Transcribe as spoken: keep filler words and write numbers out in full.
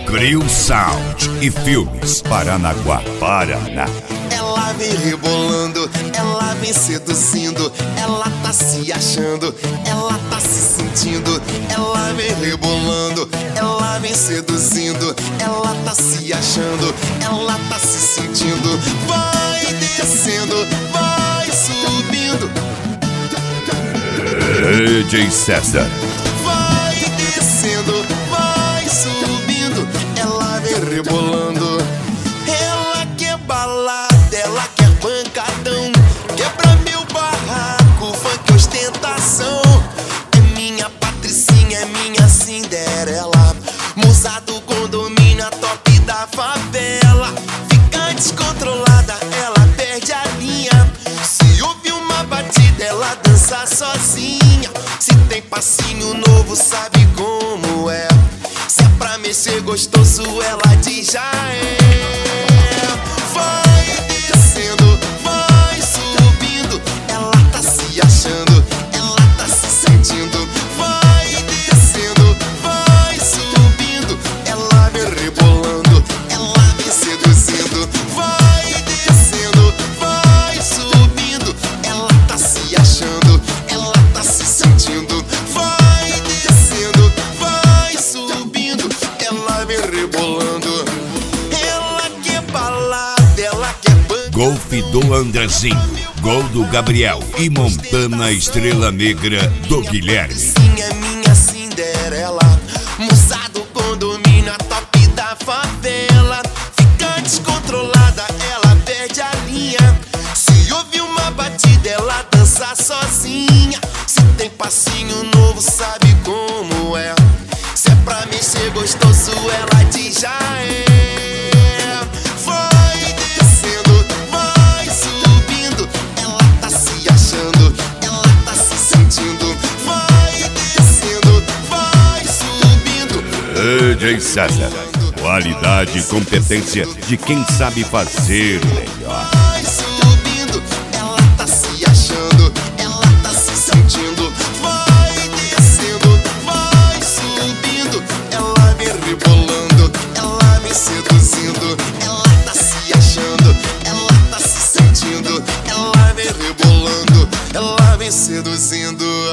Grill Sound e Filmes, Paranaguá, Paraná. Ela vem rebolando, ela vem seduzindo, ela tá se achando, ela tá se sentindo. Ela vem rebolando, ela vem seduzindo, ela tá se achando, ela tá se sentindo. Vai descendo, vai subindo. D J César. Vai descendo, vai subindo, ela vem rebolando. Ela quer balada, ela quer pancadão, quebra meu barraco, funk ostentação. É minha patricinha, é minha Cinderela, musa do condomínio, a top da favela. Fica descontrolada, ela perde a linha. Se ouvir uma batida, ela dança sozinha. Se tem passinho novo, sabe como é. Se é pra mexer gostoso, ela diz já é. Vai descendo, vai subindo, ela tá se achando, ela tá se sentindo. Vai descendo, vai subindo, ela vem rebolando, ela vem seduzindo. Vai descendo, vai subindo, ela tá se achando, ela tá se sentindo. Vai descendo, vai subindo, ela vem rebolando. Ela quer balada, ela quer banca. Golfe do Andrezinho, gol do Gabriel e Montana Estrela Negra do Guilherme. Sim, é minha Cinderela, musa do condomínio, a top da favela. Fica descontrolada, ela perde a linha. Se ouvir uma batida, ela dança sozinha. Se tem passinho novo, sabe como é. Se é pra mexer gostoso, ela diz já é. Vai descendo, vai subindo, ela tá se achando, ela tá se sentindo. Vai descendo, vai subindo. D J César, qualidade e competência de quem sabe fazer melhor. Vai subindo.